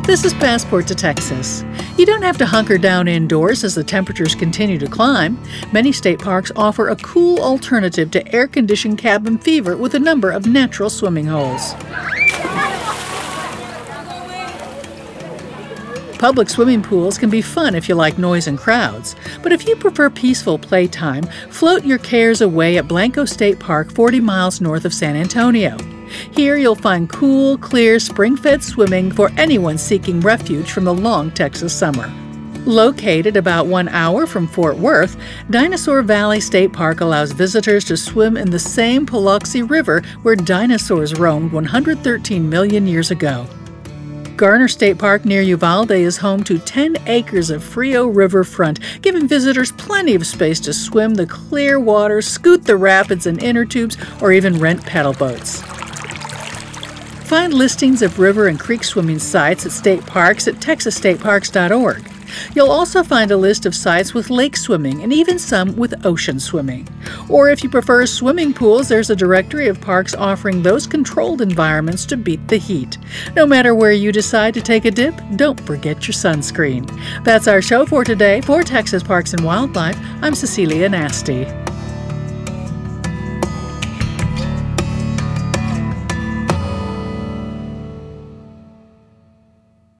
This is Passport to Texas. You don't have to hunker down indoors as the temperatures continue to climb. Many state parks offer a cool alternative to air-conditioned cabin fever with a number of natural swimming holes. Public swimming pools can be fun if you like noise and crowds, but if you prefer peaceful playtime, float your cares away at Blanco State Park 40 miles north of San Antonio. Here you'll find cool, clear, spring-fed swimming for anyone seeking refuge from the long Texas summer. Located about 1 hour from Fort Worth, Dinosaur Valley State Park allows visitors to swim in the same Paluxy River where dinosaurs roamed 113 million years ago. Garner State Park near Uvalde is home to 10 acres of Frio riverfront, giving visitors plenty of space to swim the clear water, scoot the rapids and inner tubes, or even rent paddle boats. Find listings of river and creek swimming sites at state parks at texasstateparks.org. You'll also find a list of sites with lake swimming and even some with ocean swimming. Or if you prefer swimming pools, there's a directory of parks offering those controlled environments to beat the heat. No matter where you decide to take a dip, don't forget your sunscreen. That's our show for today. For Texas Parks and Wildlife, I'm Cecilia Nasty.